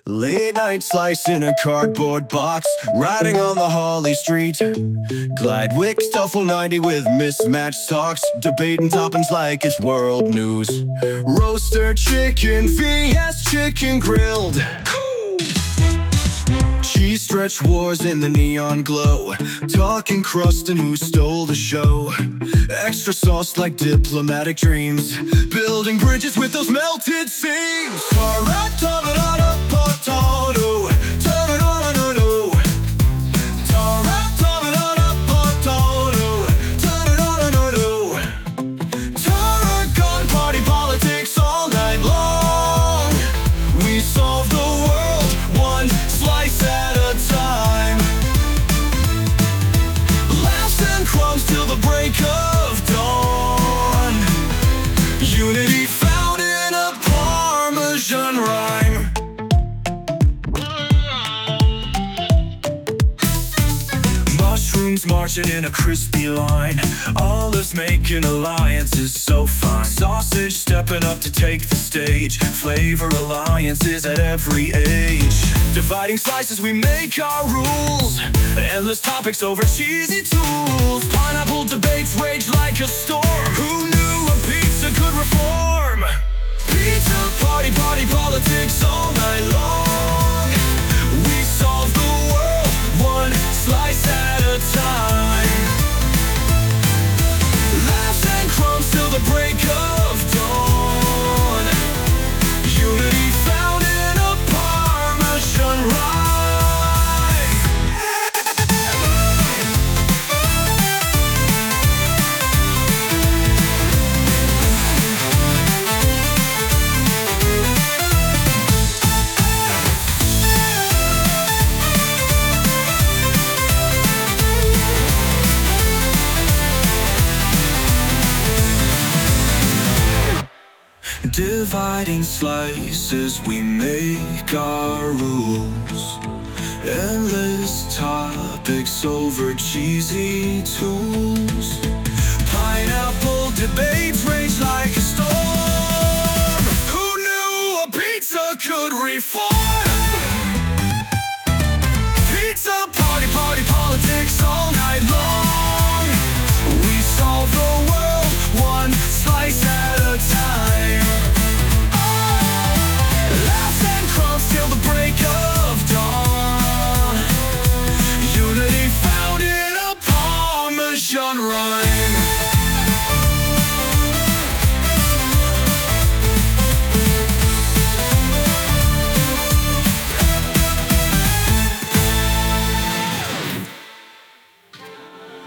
Late night slice in a cardboard box, riding on the Holly Street. Glidewicks Duffel 90 with mismatched socks, debating toppings like it's world news. Roaster chicken vs chicken grilled. Cheese stretch wars in the neon glow, talking crust and who stole the show. Extra sauce like diplomatic dreams, building bridges with those melted seams. Tarragon party politics all night long. We solve the world one slice at a time. Laughs and crumbs till the break of dawn. Unity found in a Parmesan rhyme. Mushrooms marching in a crispy line, olives making alliances so fine. Sausage stepping up to take the stage, flavor alliances at every age. Dividing slices we make our rules, endless topics over cheesy tools. Pineapple debates rage like a storm, who knew a pizza could reform? Pizza party politics all night long. We solve the world one slice at a time. Laughs and crumbs till the break of dawn. Unity found in a Parmesan rhyme. Dividing slices, we make our rules. Endless topics over cheesy tools. Pineapple debates rage like a storm. Who knew a pizza could reform? Pizza party politics all night.